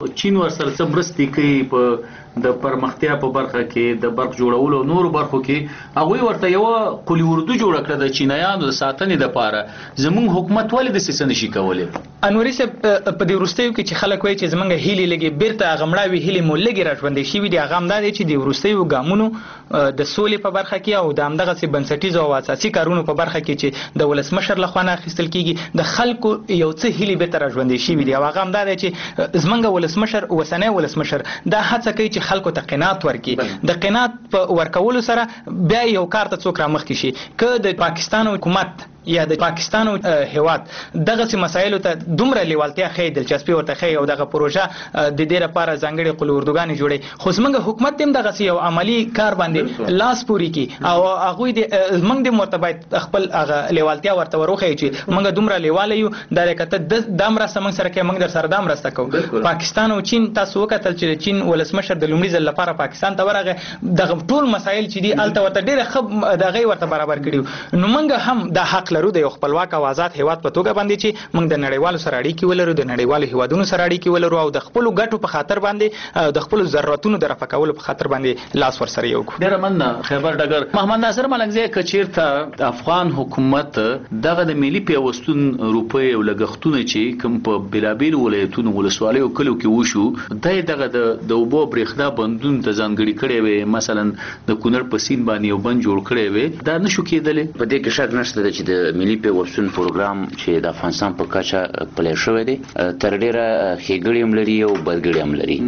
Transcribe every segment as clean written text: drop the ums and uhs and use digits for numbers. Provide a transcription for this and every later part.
چین ورسره څه مرستې کوي په د پرمختیا په برخه کې د برق جوړولو او نورو برخو کې هغوی ورته یوه قلي اردو جوړه کړه د چینایانو د ساتنې دپاره. زموږ حکومت ولې داسې څه نشي کولی؟ انوري صاحب په دې وروستیو کې چې خلک وایي چې زموږ هیلې لږې بیرته هغه مړاوي هیلې مو لږې راژوندۍ شوي دي، هغه همدا دی چې د وروستیو ګامونو د سولې په برخه کې او د همدغسې بنسټیزو او اساسي کارونو په برخه کې چې د ولسمشر لخوا نه اخیستل کېږي د خلکو یو څه هیلې بیرته راژوندۍ شوي دي، او هغه همدا دی چې زموږ ولسمشر اوسنی ولسمشر دا هڅه کوي چې خلکو ته قناعت ورکړي. د قناعت په ورکولو سره بیا یو کار ته څوک رامخکې شي. که د پاکستان حکومت یا د پاکستان هیواد دغه مسایلو ته دومره لیوالتیا ښیي، دلچسپي ورته ښیي او دغه پروژه د دې لپاره ځانګړې قلي اردوګانې جوړوي، خو زموږ حکومت هم دغسې یو عملي کار باندې لاس پورې کړي او هغوی زموږ هم ورته باید خپل هغه لیوالتیا ورته وروښیي چې موږ دومره لیواله یو، دا دی که ته دا مرسته موږ سره کوې موږ در سره دا مرسته کوو. پاکستان او چین تاسو وکتل چې چین ولسمشر د لومړي ځل لپاره پاکستان ته ورغی، دغه ټول مسایل چې دي هلته ورته ډېره ښه دغه ورته برابر کړي. نو موږ هم دا حق لرو د یو خپلواک او آزاد هیواد په توګه باندې چې موږ د نړیوالو سره اړیکې ولرو، د نړیوالو هیوادونو سره اړیکې ولرو او د خپلو ګټو په خاطر باندې د خپلو ضرورتونو د رفع کولو په خاطر باندې لاس ورسره یو کړو. ډېره مننه خیبر ډګر. محمد ناصر ملنګزی، که چېرته افغان حکومت دغه د ملي پیوستون روپۍ او لګښتونه چې کوم په بېلابېلو ولایتونو ولسوالیو او کلیو کې وشو دی دغه د اوبو برېښنا بندون ته ځانګړي کړی وی، مثلا د کونړ په سیند باندې یو بند جوړ کړی وی، دا نشو کېدلی؟ په دې کې شک نشته چې د ملي پیوستون پروګرام چې د افغانستان په کچه پلی شوی دی تر ډېره ښېګړې هم لري او بدګړې هم لري.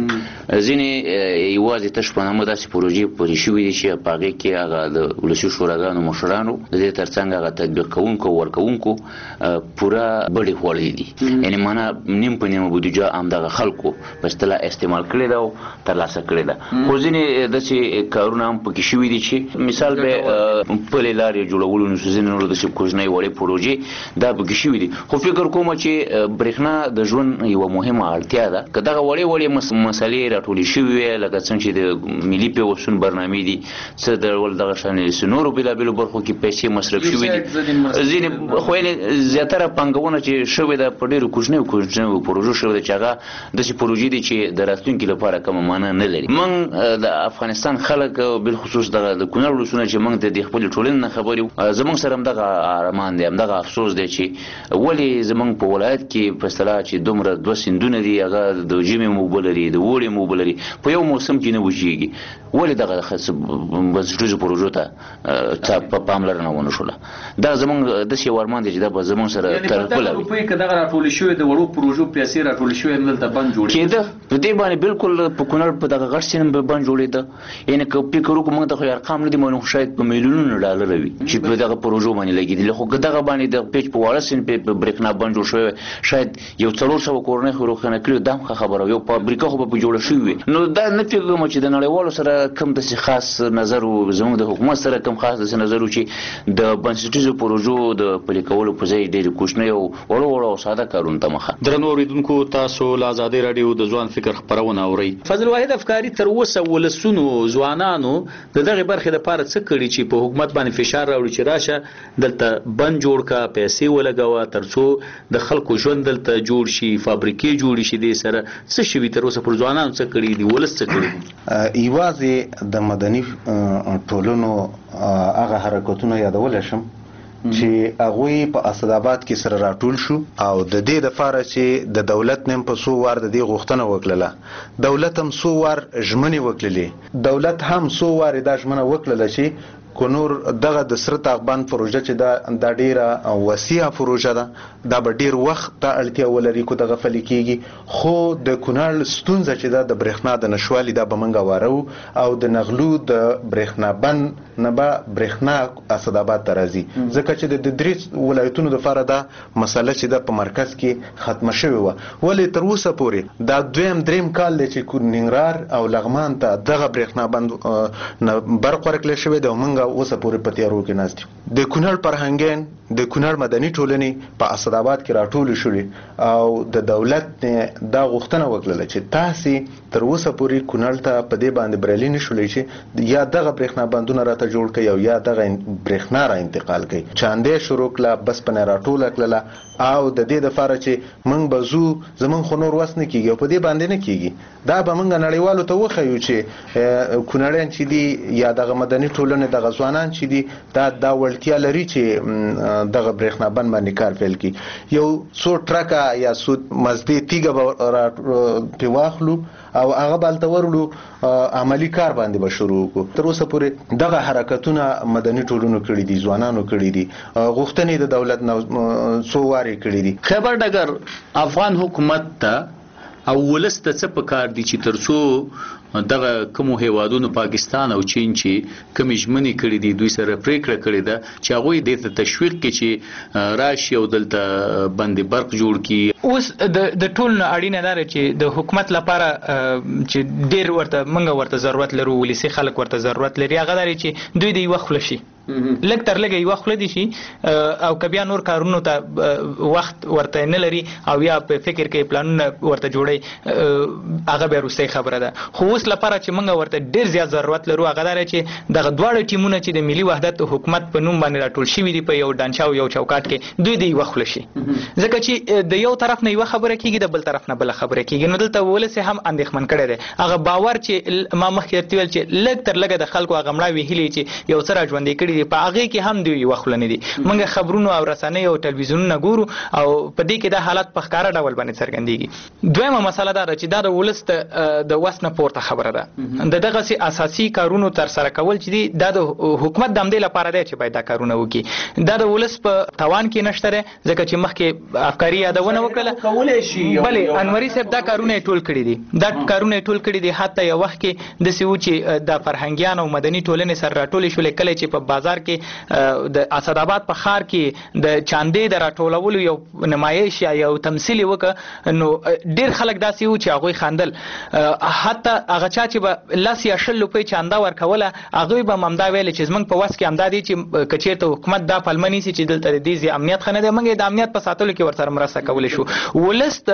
ځینې یوازې تش په نامه داسې پروژې پلي شوي دي چې په هغې کې هغه د ولسي شوراګانو مشرانو د دې تر څنګ هغه تطبیق کوونکو او ورکوونکو پوره بډې خوړلې دي، یعنې معنا نیم په نیمه بودیجه همدغه خلکو په اصطلاح استعمال کړې ده او ترلاسه کړې ده. خو ځینې داسې کارونه هم پکې شوي دي چې مثال به پلې لارې جوړولو نو ځینې نور داسې کوچنۍ وړې پروژې دا پکې شوي دي. خو فکر کوم چې برېښنا د ژوند یوه مهمه اړتیا ده. که دغه وړې وړې مسلې راټولې شوي وي لکه څنګه چې د ملي پیوستون برنامې دي څه ډول دغه شانې نورو بېلابېلو برخو کې پیسې مصرف شوي دي، ځینې خو یعنې زیاتره پانګونه چې شوې ده په ډېرو کوچنیو پروژو شوې ده چې هغه داسې پروژې دي چې د راتلونکي لپاره کومه معنا نه لري. موږ د افغانستان خلک بالخصوص د کونړ ولسونه چې موږ د خپلې ټولنې نه خبر یو، زموږ سره همدغه ارمان دی، همدغه افسوس دی چې ولې زموږ په ولایت کې په اصطلاح چې دومره دوه سیندونه دي، هغه د ژمي هم اوبه لري د اوړي هم اوبه لري، په یو موسم کې نه وچېږي. ولې دغه بنسټیزو پروژو ته پاملرنه ونه شوله؟ دا زموږ داسې یو ارمان دی چې دا به زموږ سره تر خپله وي. روپۍ که دغه راټولې شوې د وړو پروژو پیسې راټولې شوې همدلته بند جوړېده کېده، په دې باندې بالکل په کونړ په دغه غټ سیند به بند جوړېده. یعنې که فکر وکړو موږ ته خو ارقام نه دي معلوم، شاید په میلیونونو ډالره وي چې په دغه پروژو باندې لګېدلي. خو که دغه باندې د پیچ په واړه سیند په برېښنا بند جوړ شوی شاید یو 400 کورنۍ خو روښانه کړي، دا هم ښه خبره، یو فابریکه خو به په جوړه شوې وي. نو دا نه فکر کوم چې د نړیوالو سره کوم داسې خاص نظر و، زموږ د حکومت سره کوم خاص داسې نظر و چې د بنسټیزو پروژو د پلي کولو په ځای ډېرې کوچنۍ او وړو او ساده کارونو ته مخه. درنو اورېدونکو، تاسو له ازادۍ راډیو د ځوان فکر خپرونه اورئ. فضل واحد افکاري تر اوسه ولسونو ځوانانو د دغې برخې دپاره څه کړي چې په حکومت باندې فشار راوړي چې راشه دلته بند جوړ کا، پیسې ولګوه تر څو د خلکو ژوند دلته جوړ شي، فابریکې جوړې شي؟ دې سره څه شوي تر اوسه پر ځوانانو څه کړي دي، ولس څه کړي دي؟ یوازې د مدني ټولنو هغه حرکتونه یادولی شم چې هغوی په اسداباد کې سره راټول شو او د دې دپاره چې د دولت نیم په څو وار د دې غوښتنه وکړله، دولت هم څو وار ژمنې وکړلې، دولت هم څو وار دا ژمنه وکړله چې کونور دغه د سره تاغبان پروژه چې دا ډیره وسیعه پروژه ده، دا به ډیر وخت ته اړتیا ولري کو دغه فلي کیږي. خو د کونړ ستونزه چې دا د برېښنا د نشوالي دا به موږ وارو او د نغلو د برېښنا بند نه به برېښنا اسداباد ته راځي، ځکه چې د درې ولایتونو دپاره دا مسله چې دا په مرکز کې ختمه شوې وه. ولې تر اوسه پورې دا دریم کال دی چې ننګرهار او لغمان ته دغه برېښنا بند برق ورکړل شوی دی او موږ موږ اوسه پورې په تیارو کې ناست یو د کونړ فرهنګین د کونړ مدني ټولنې په اسداباد کې راټول شوې او د دولت دا غوښتنه وکړه چې تاسو تر اوسه پورې کونړ ته په دې باندې برلي نشولې چې یا دغه برېښنا بندونه راته جوړ کړي او یا دغه برېښنا را انتقال کړي چاندې شروع کړه بس په راټول کړه او د دې لپاره چې موږ بزو زمون خو نور وس نه کیږي او په دې باندې نه کیږي دا به موږ نړیوالو ته وخیو چې کونړیان چې دي یا دغه مدني ټولنې دغه ځوانان چې دي دا وړتیا لري چې دغه برېښنا بند باندې کار پیل کړي یو څو ټرکه یا څو مزدې تیګه په واخلو او هغه بالته ورلو عملی کار باندې به شروع وکړو تر اوسه پورې دغه حرکتونه مدني ټولنو کړي دي ځوانانو کړي دي غوښتنې د دولت څو واري کړي دي خیبر ډګر افغان حکومت ته او ولست څه په کار دي چې ترڅو دغه کوم هیوادونو پاکستان او چین چې کوم ژمنې کړې دي دوی سره پریکړه کړې ده چې هغه د تشویق کې چې راشي او دلته باندې برق جوړ کی اوس د ټول اړینه ده چې د حکومت لپاره چې ډیر ورته ضرورت لرو ولسی خلک ورته ضرورت لري هغه لري چې دوی د وخت لشي لږ تر لږه یو خل دي شي او کبیا نور کارونو ته وخت ورته نه لري او یا په فکر کې پلانونه ورته جوړي هغه به روسي خبره ده خو اوس لپاره چې موږ ورته ډیر زیات ضرورت لرو هغه دا چې دغه دواړه ټیمونه چې د ملي وحدت حکومت په نوم باندې راټول شوي دي په یو ډانچا او یو چوکاټ کې دوی دی وخت شي ځکه چې د یو طرف نه یو خبره کیږي د بل طرف نه بل خبره کیږي نو دلته ولسه هم اندېښمن کړي دي هغه باور چې ما مخکې ارتویل چې لږ تر لږه د خلکو هغه مړه ویلي چې یو سره ژوند کړي دي په هغه کې هم دوی وخلنه دي موږ خبرونو او رسنۍ او ټلویزیونونو ګورو او په دې کې د حالت په ښکارا ډول باندې څرګندېږي دویمه مسله دا چې دا د ولست د وسنه پورته خبره ده دغه سي اساسي کارونو تر سره کول چې دي د حکومت د امدې لپاره دی چې باید دا کارونه وکړي دا د ولست په توان کې نشته ځکه چې مخکې افکاری یادونه وکړه کولای شي بلې انوري صاحب دا کارونه ټول کړي دي دا کارونه ټول کړي دي حتی یو وخت کې د سیو چې د فرهنګیان او مدني ټولنې سره راټول شولې کله چې په بازار کې د اسداباد په خار کې د چاندې د راټولولو یو نمایش یا یو تمثيل وکړ نو ډیر خلک داسې و چې هغه خندل حتی هغه چا چې به لاس یا شل په چاندا ورکوله هغه به ممدا ویل چې زمنګ په واس کې امدادي چې کچېرته حکومت دا پلمنی سي چې دلته د دې امنیت خنه د منګه د امنیت په ساتلو کې ورسره مرسته کول شو ولست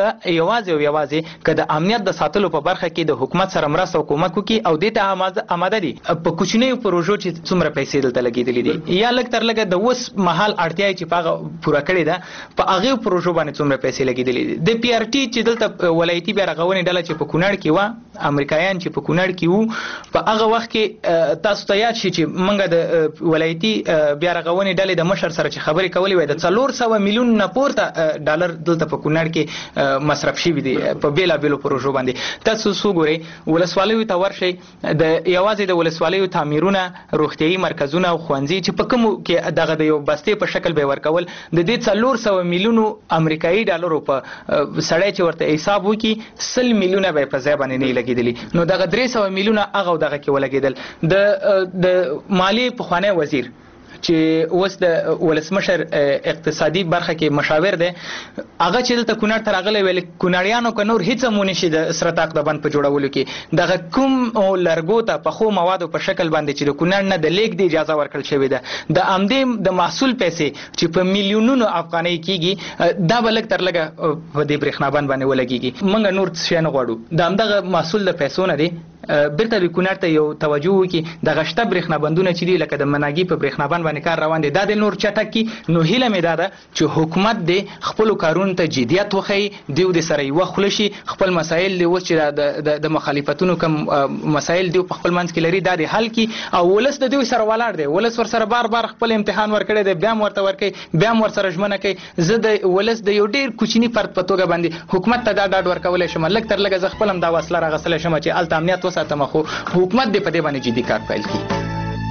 یوازې کده امنیت د ساتلو په برخه کې د حکومت سره مرسته حکومت کوي او د ته آماده دي په کوچنیو پروژو چې څومره پیسې دلته لګیدلې دي یا لکه تر لګه د وس محل اړتیا چې پاغه پورا کړی ده په هغه پروژو باندې څومره پیسې لګیدلې د پی ار ټی چې دلته ولایتي بیا رغونې ډله چې په کونړ کې و امریکایان چې په کونړ کې وو په هغه وخت کې تاسو ته یاد شي چې منګه د ولایتي بیا رغونې ډلې د مشر سره چې خبرې کولې وای د 400 میلیون نه پورته ډالر دلته په کونړ کې مصرف شوی دي په بیلا بیلو پروژو باندې تاسو وګورئ ولسوالیو ته ورشي د یوازې د ولسوالیو تعمیرونه روغتيایي مرکزونه او خوانځي چې په کوم کې دغه د یو بستې په شکل به ورکول د دې 400 میلیونو امریکایي ډالرو په سړی چې ورته حساب وکي 100 میلیونه به په ځای باندې نه لګیدلی نو دغه 300 میلیونه هغه دغه کې ولګیدل د مالی په خوانه وزیر چې اوس د ولسمشر اقتصادي برخه کې مشاور دی هغه چې دلته کونړ تر هغه ویل کونړیانو که نور هیڅ مونږ نشي د سرتاق د بند په جوړولو کې دغه کوم لرګو ته په خو موادو په شکل باندې چې د کونړ نه د لیک دی اجازه ورکړل شوې ده د امدې د محصول پیسې چې په میلیونونو افغانۍ کیږي دا بلک تر لګه په دې برېښنا بند باندې ولګيږي موږ نور څه نه غواړو د امدغه محصول د پیسو نه دی برته د کونړ ته یو توجه وکي د غشته برېښنا بندونه چې دی لکه د مناګي په برېښنا بند باندې کار روان دي دا د نور چټک کی نو هیله مې ده چې حکومت د خپل کارونو ته جديت وخی دیو د سره یو خلشي خپل مسایل دی و چې د مخالفتونو کوم مسایل دی په خپل منځ کې لري دا د حل کی او ولس د دوی سره ولاړ دی ولس ور سره بار خپل امتحان ورکړي دی بیا ورته ورکړي بیا ور سره ژمنه کوي زه د ولس د یو ډیر کوچنی فرد په توګه باندې حکومت ته دا ډاډ ورکول شم لکه تر لګه ز خپل هم دا وسله راغسل شم چې الته امنیت وساتم خو حکومت دې په دې باندې جدي کار پیل کړي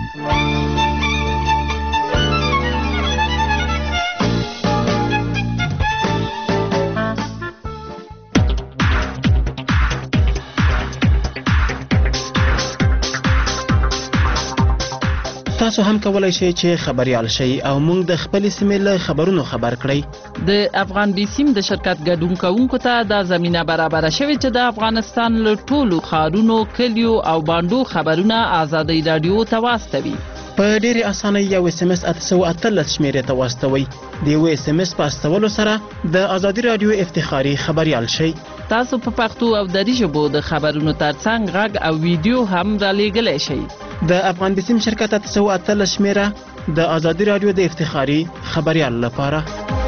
تاسو هم کولای شئ چې خبريال شئ او موږ د خپل سیمې له خبرونو خبر کړئ د افغان بي سیم د شرکت ګډون کوونکو ته د زمينه برابر شوی چې د افغانستان له ټولو ښارونو کلیو او باندو خبرونه آزادۍ رادیو ته واستوي په ډېرې اسانۍ یو SMS 813 شمیرې ته واستوئ. د یو SMS په استولو سره د ازادي رادیو افتخاري خبريال شئ. تاسو په پښتو او دری ژبو د خبرونو ترڅنګ غږ او ویډیو هم را لېږلی شئ. د افغان بسیم شرکت 813 شمیره د ازادي رادیو د افتخاري خبريال لپاره.